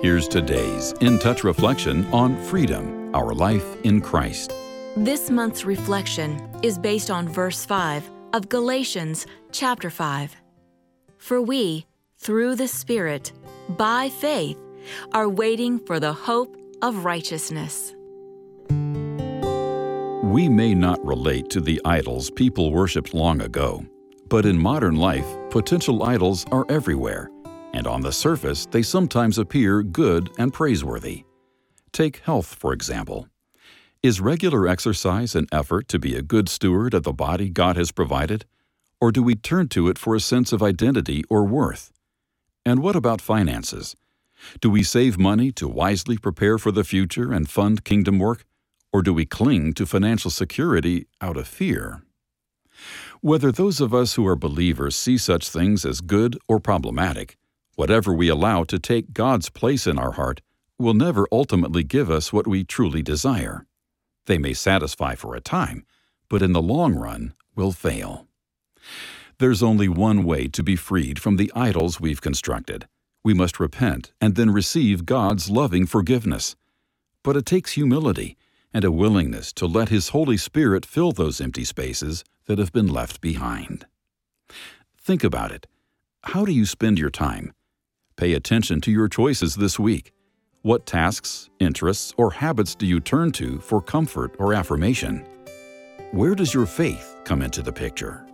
Here's today's In Touch reflection on freedom, our life in Christ. This month's reflection is based on verse 5 of Galatians chapter 5. For we, through the Spirit, by faith, are waiting for the hope of righteousness. We may not relate to the idols people worshipped long ago, but in modern life, potential idols are everywhere, and on the surface, they sometimes appear good and praiseworthy. Take health, for example. Is regular exercise an effort to be a good steward of the body God has provided, or do we turn to it for a sense of identity or worth? And what about finances? Do we save money to wisely prepare for the future and fund kingdom work, or do we cling to financial security out of fear? Whether those of us who are believers see such things as good or problematic, whatever we allow to take God's place in our heart will never ultimately give us what we truly desire. They may satisfy for a time, but in the long run will fail. There's only one way to be freed from the idols we've constructed. We must repent and then receive God's loving forgiveness. But it takes humility and a willingness to let His Holy Spirit fill those empty spaces that have been left behind. Think about it. How do you spend your time? Pay attention to your choices this week. What tasks, interests, or habits do you turn to for comfort or affirmation? Where does your faith come into the picture?